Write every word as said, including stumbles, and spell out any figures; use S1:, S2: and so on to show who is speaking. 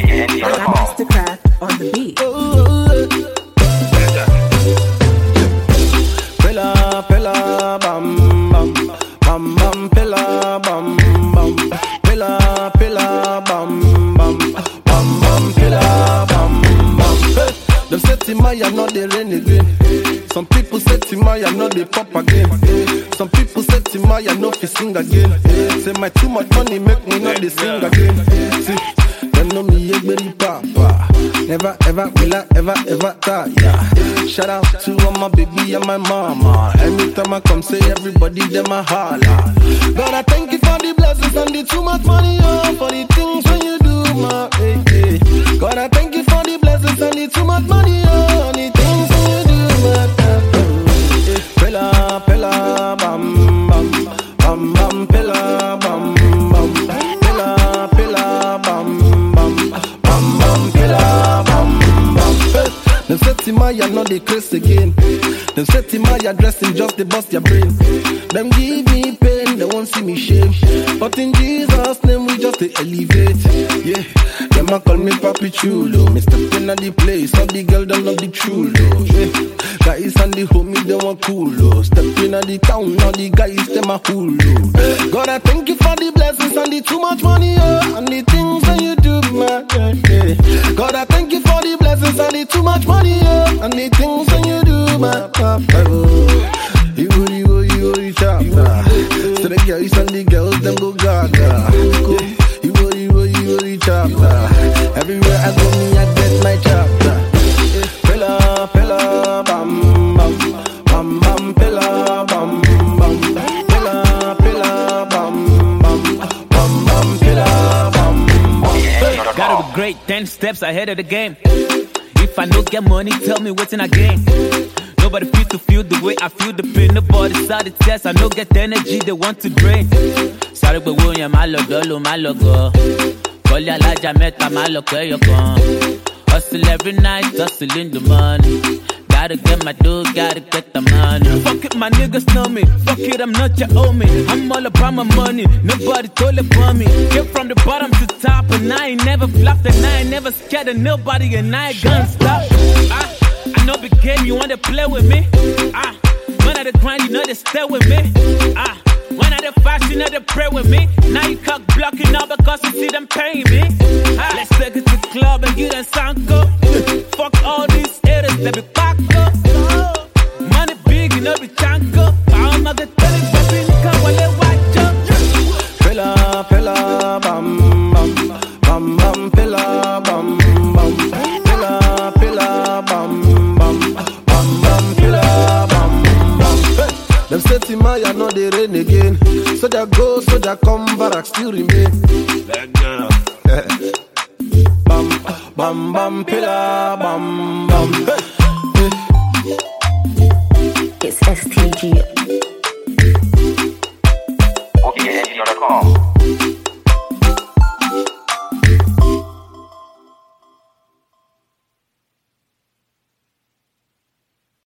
S1: Mastercraft on the beat.
S2: Pilla, pilla, bam, bam, bam, bam, pilla, bam, bam, pilla, pilla, bam, bam, bam, bam, pilla, bam, bam. Hey, them say Timaya not the rain again. Some people say Timaya not the pop again. Some people say Timaya no fi sing again. Say my too much money make me not the sing again. See, them know me yegberi papa. Never ever will I ever ever tire. Shout out to all my baby and my mama. Anytime I come say everybody them a holla. God I thank you for the blessings and the too much money, oh, for the things when you do my hey, hey. God I thank you for the blessings and the too much money, oh, and the things when you do my hey, hey. Pella, pella, bam, bam, bam, bam, pella, bam, bam, pella, pella, bam, bam, bam, bam, pella, bam, bam. Hey. Them say Timaya not the craze again. Them say Timaya dressing just the bust your brain. Them give me pain, they won't see me shame. But in Jesus' name we just they elevate. Yeah, them a call me Papi Chulo. Mister Pin at the place, all the girl don't love the chulo. Yeah, guys and the homie they want cool. Step in at the town, all the guys them a hulu. God I thank you for the blessings and the too much money, oh, and the things that you do, man. Yeah. God I thank you for the blessings and the too much money, oh, and the things that you do, man. You go, you go, you go, you chopper. So the girls and the girls them go gaga. You go, you go, you go, you chopper. Everywhere I go, me I get my chopper. Pilla, pilla, bam, bam, bam, bam, pilla, bam, bam, pilla, pilla, bam, bam, bam, bam, pilla, bam, bam.
S3: Gotta be great, ten steps ahead of the game. If I don't get money, tell me what's in a game. Nobody feel to feel the way I feel the pain. Nobody saw the test, I no get the energy they want to drain. Sorry, but William, my logo, my logo. Call ya la meta, my logo, you come. Hustle every night, hustle in the money. Gotta get my dues, gotta get the money. Fuck it, my niggas know me. Fuck it, I'm not your homie. I'm all about my money. Nobody told it for me. Came from the bottom to top, and I ain't never flopped, and I ain't never scared of nobody, and I ain't gonna stop. I, I know big game, you wanna play with me? Ah, when I the grind, you know they stay with me. Ah, when I the fast, you know they pray with me. Now you cock blocking now because you see them paying me. Ah, let's take it to the club and get that sound go. Fuck all these haters, they be back up. Money big, you know be chanko. I'm not the telling, baby, come while they watch up.
S2: Pilla, pilla, bam, bam, bam, bam, pilla, bam, bam, pilla, pilla, bam, bam, bam, bam, pilla, bam, bam. Hey. Them say Timaya know they rain again. So they go, so they come, barak still remain. That girl. Bam, bam, bam, pilla, bam, bam. Hey.
S1: It's S T G.
S4: O B S dot com